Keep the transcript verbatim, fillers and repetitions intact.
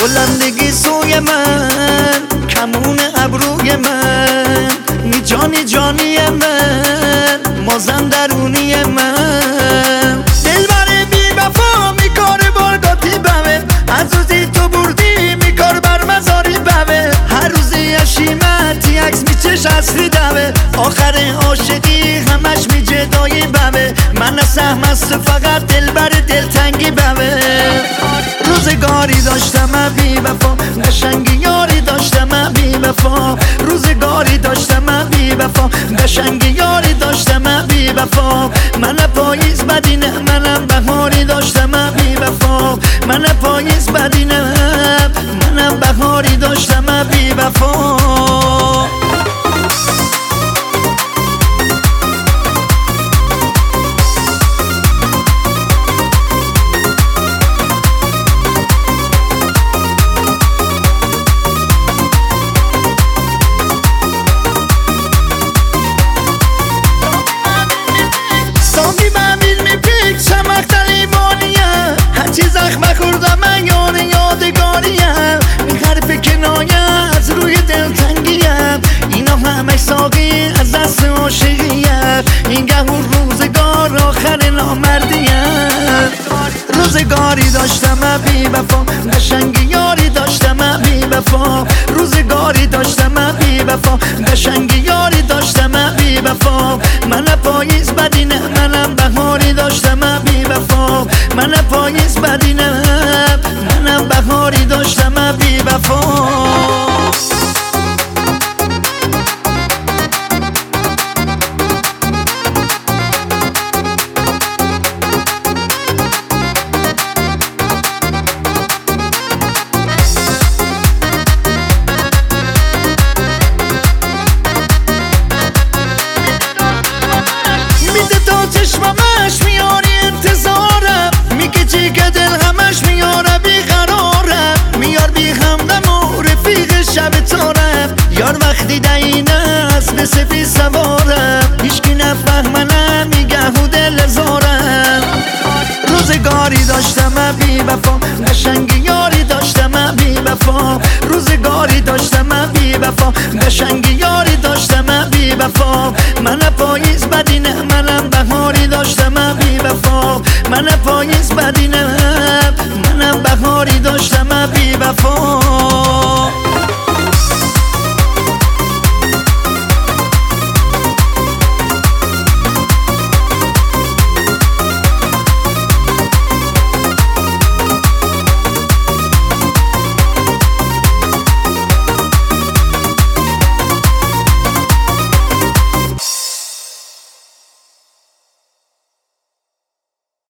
بلندگی سوی من، کمون ابروی من، نی جانی جانی من، مازم درونی من. دلبر بی وفا میکار برداتی بمه، از روزی تو بردی میکار بر مزاری بمه. هر روزی اشیمتی عکس میچش اصلی دمه، آخر عاشقی همش میجدایی بمه. من سهم است فقط دلبر دلتنگی بمه. روزگاری داشتم من بی وفا، قشنگی یاری داشتم من بی وفا. روزگاری داشتم من بی وفا، قشنگی یاری داشتم من بی وفا. من پاییز بدینه منم بهاری داشتم من بی وفا. من پاییز بدینه منم بهاری داشتم من بی وفا. زخم خوردم من یار یادگاریم، این حرف کنایه از روی دلتنگیم. اینا همه ساقی از دست عاشقیم، این گهور روزگار آخر نامردیم. روزگاری داشتم من بی وفا، قشنگی یاری داشتم من بی وفا. روزگاری داشتم من بی وفا، قشنگی یاری داشتم من بی وفا. من پاییز بدینه منم بهاری داشتم من بی وفا. من پاییز بدینه منم بهاری داشتم من بی وفا. چشممش میاری انتظارم، میگه چی که دل همش میاره بیقرارم. میار بی همدم و رفیق شب تارم، یار وقتی دینه از به سفی سوارم. هیچکی نفهمنم میگه و دل زارم. روزگاری داشتم من بی وفا، قشنگی یاری داشتم من بی وفا. روزگاری داشتم من بی وفا، قشنگی یاری داشتم من بی وفا. من پاییز بد